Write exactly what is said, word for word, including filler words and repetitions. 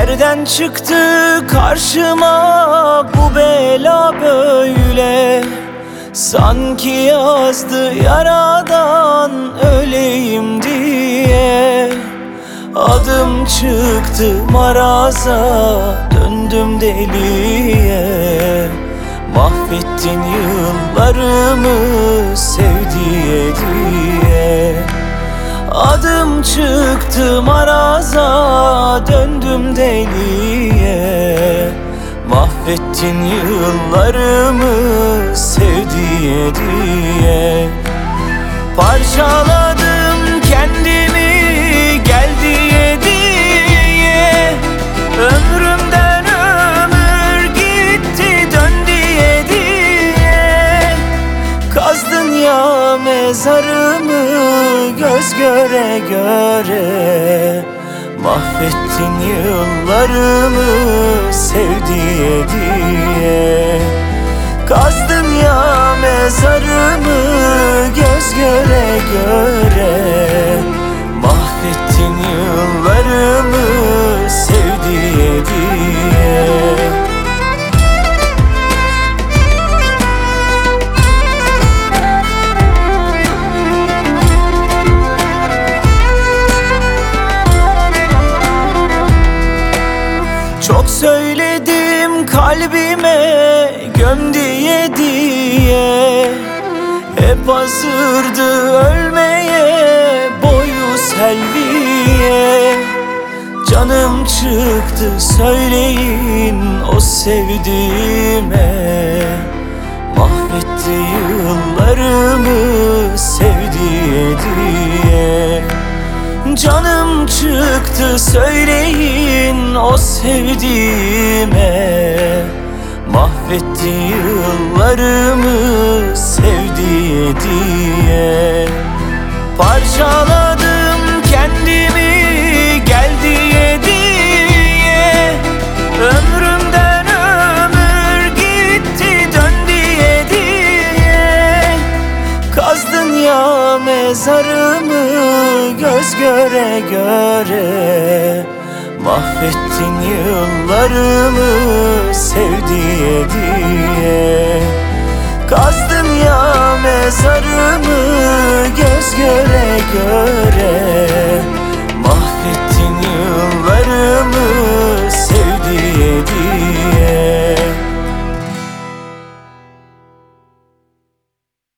Nereden çıktı karşıma bu bela böyle? Sanki yazdı yaradan öleyim diye. Adım çıktı maraza, döndüm deliye. Mahvettin yıllarımı sevdiye diye. Adım çıktı maraza, döndüm deliye. Mahvettin yıllarımı sevdiye diye. Parçaladım kendimi gel diye diye. Ömrümden ömür gitti dön diye diye. Kazdın ya mezarımı göz göre göre. Mahvettin yıllarımı sevdiye diye. Kazdın ya mezarımı göz göre göre. Mahvettin yıllarımı sevdiye diye. Çok söyledim kalbime göm diye diye. Hep hazırdı ölmeye boyu selviye. Canım çıktı söyleyin o sevdiğime. Mahvetti yıllarımı sevdiye diye. Canım çıktı söyleyin o sevdiğime. Mahvetti yıllarımı sevdiye diye. Parçaladım kendimi gel diye diye. Ömrümden ömür gitti dön diye diye. Kazdın ya mezarımı göz göre göre. Mahvettin yıllarımı sevdiye diye. Kazdın ya mezarımı göz göre göre. Mahvettin yıllarımı